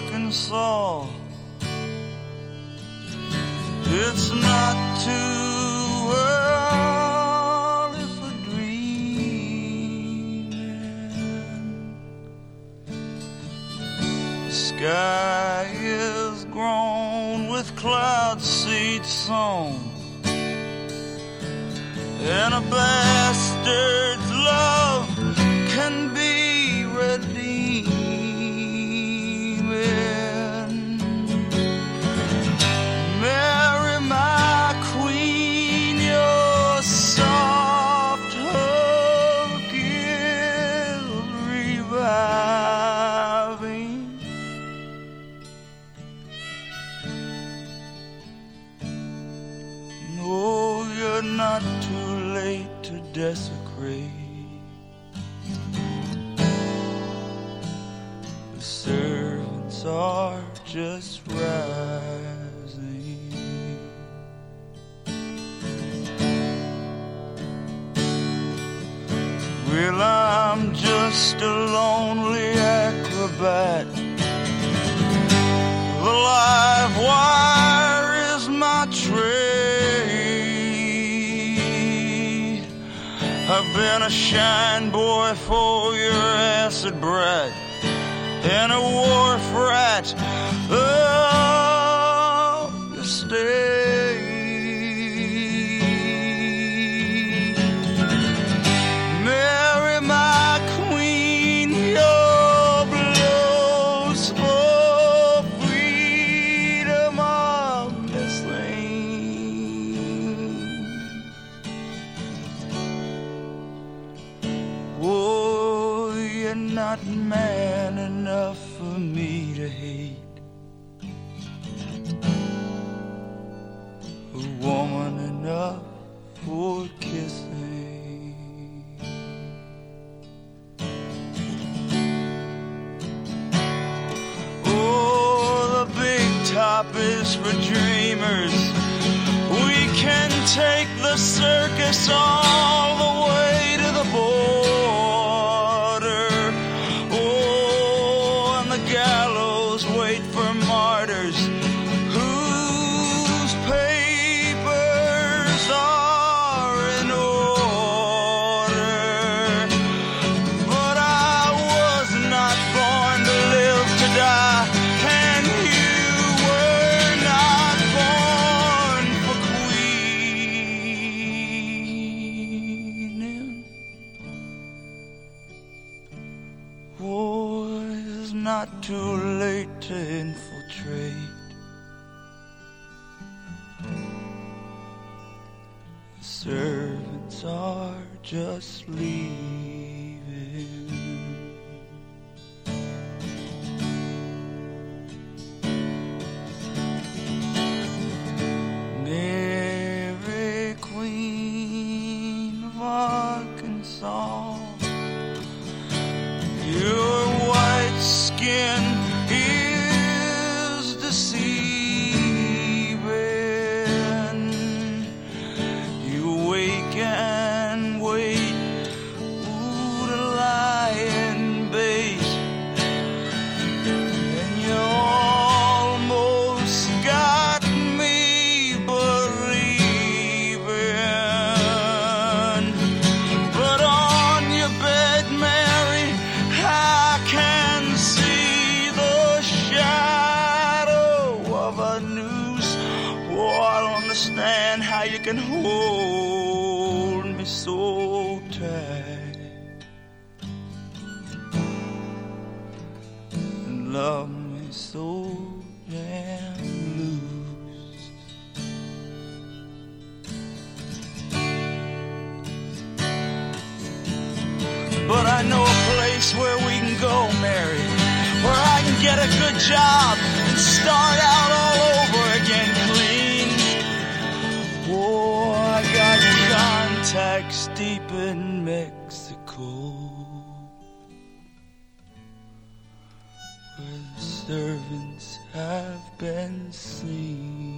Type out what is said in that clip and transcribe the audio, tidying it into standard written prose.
Arkansas. It's not too early for dreaming. The sky is grown with cloud seed sown, and a bastard's love can be redeeming. Mary, my queen, your soft hug is reviving. No, you're not too late to desecrate. The servants are just rising. Well, I'm just a lonely acrobat. The live wire is my trade. I've been a shine boy for your acid brat and a wharf rat of the state. Mary, my queen, your blows for freedom are missing. Oh, you're not man enough for me to hate. A woman enough for kissing. Oh, the big top is for dreamers. We can take the circus all the way to the border. Oh, and the gallows wait for martyrs whose papers are in order. But I was not born to live to die, and you were not born for queening. Oh, it's not too late to infiltrate. The servants are just leaving. Mary, Queen of Arkansas, your white skin is deceiving. You wake and wait, ooh, to lie in bait, and you almost got me believing. But on your bed, Mary, I can see the shadow of a noose. Oh, I don't understand how you can hold me so tight and love me so damn loose. But I know a place where we can go, Mary, where I can get a good job and start out all over again clean. Oh, I got contacts deep in Mexico, where the servants have been seen.